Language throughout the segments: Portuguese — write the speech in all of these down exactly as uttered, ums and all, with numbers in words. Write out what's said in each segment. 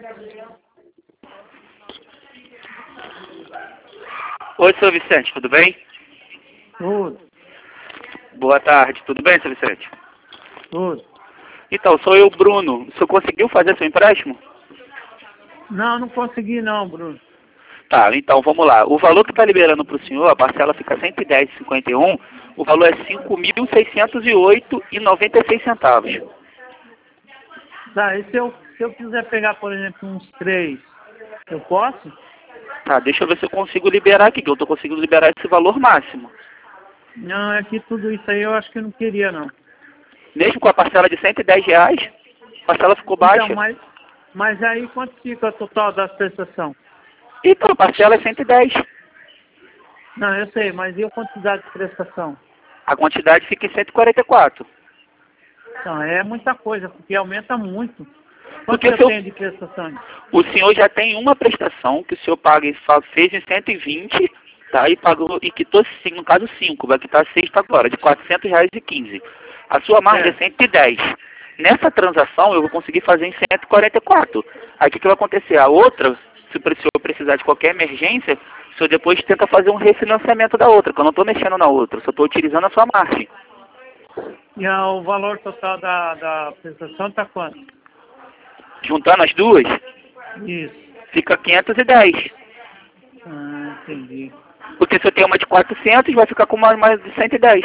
Oi, seu Vicente, tudo bem? Tudo, Boa tarde, tudo bem, seu Vicente? tudo. Então, sou eu, Bruno. O senhor conseguiu fazer seu empréstimo? Não, não consegui não, Bruno. Tá, então vamos lá. O valor que está liberando para o senhor, a parcela fica cento e dez vírgula cinquenta e um, o valor é cinco mil seiscentos e oito reais e noventa e seis centavos. Tá, e se eu, se eu quiser pegar, por exemplo, uns três, eu posso? Tá, deixa eu ver se eu consigo liberar aqui, que eu estou conseguindo liberar esse valor máximo. Não, é que tudo isso aí eu acho que eu não queria não. Mesmo com a parcela de cento e dez reais, a parcela ficou baixa. Então, mas, mas aí quanto fica o total da prestação? Então, a parcela é cento e dez. Não, eu sei, mas e a quantidade de prestação? A quantidade fica em cento e quarenta e quatro. Não, é muita coisa, porque aumenta muito. Quanto Porque eu se eu- tenho de prestação? O senhor já tem uma prestação que o senhor paga e fa- fez em cento e vinte, tá? E pagou e quitou, sim, no caso cinco, vai quitar seis agora, de quatrocentos reais e quinze. A sua margem é É. cento e dez. Nessa transação eu vou conseguir fazer em cento e quarenta e quatro. Aí o que, que vai acontecer? A outra, se o senhor precisar de qualquer emergência, o senhor depois tenta fazer um refinanciamento da outra, que eu não estou mexendo na outra, eu só estou utilizando a sua margem. E ah, o valor total da, da prestação tá quanto? Juntando as duas, Isso. fica quinhentos e dez. Ah, entendi. Porque se eu tenho uma de quatrocentos, vai ficar com uma mais de cento e dez.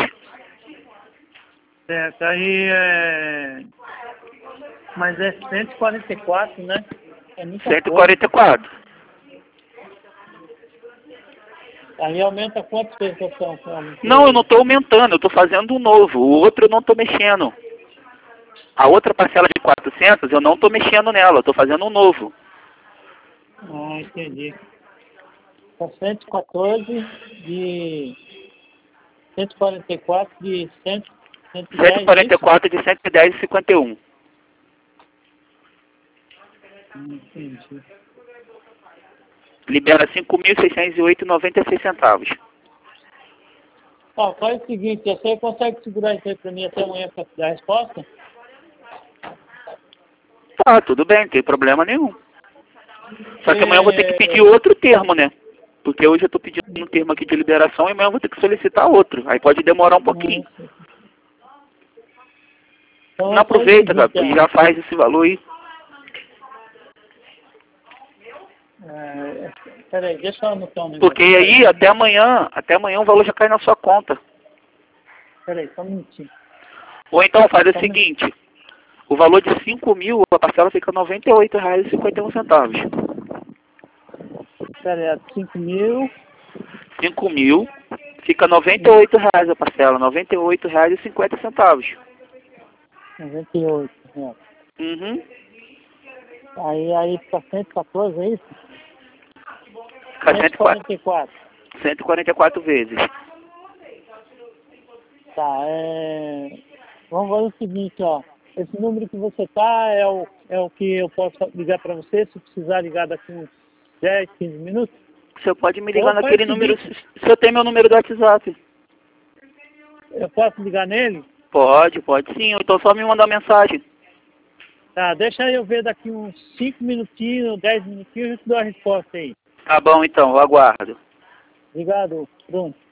Certo, aí é... Mas é cento e quarenta e quatro, né? É muita cento e coisa. quarenta e quatro. Aí aumenta quanto prestação? Como? Não, eu não estou aumentando, eu estou fazendo um novo. O outro eu não estou mexendo. A outra parcela de quatrocentos, eu não estou mexendo nela, eu estou fazendo um novo. Ah, entendi. Tá cento e quatorze de... cento e quarenta e quatro de cem, cento e dez, cento e quarenta e isso? quatro de cento e dez e cinquenta e um. Hum, Entendi. Libera cinco mil seiscentos e oito reais e noventa e seis centavos. Ó, faz o seguinte, você consegue segurar isso aí pra mim até amanhã pra dar a resposta? Tá, tudo bem, não tem problema nenhum. Só que amanhã eu vou ter que É... pedir outro termo, né? Porque hoje eu estou pedindo um termo aqui de liberação e amanhã eu vou ter que solicitar outro. Aí pode demorar um pouquinho. Então, Não faz o aproveita, cara, seguinte, e ó. já faz esse valor aí. É... Peraí, deixa eu anotar um negócio. Porque aí, até amanhã, até amanhã o valor já cai na sua conta. Peraí, só um minutinho. Ou então faz o Só um seguinte, o valor de cinco mil, a parcela fica noventa e oito reais e cinquenta e um centavos. Peraí, cinco mil... cinco mil, fica noventa e oito reais a parcela, noventa e oito reais e cinquenta centavos. noventa e oito, é. Uhum. Aí, aí fica cento e quatorze, é isso? Fica cento e quarenta e quatro. cento e quarenta e quatro vezes. Tá, é... Vamos fazer o seguinte, ó. Esse número que você tá é o, é o que eu posso ligar pra você, se precisar ligar daqui uns dez, quinze minutos? O senhor pode me Então, ligar faz naquele o número, seguinte, o senhor tem meu número do WhatsApp? eu posso ligar nele? Pode, pode sim, ou então só me mandar mensagem. Tá, deixa eu ver daqui uns cinco minutinhos, dez minutinhos, eu te dou a resposta aí. Tá bom então, eu aguardo. Obrigado, Bruno.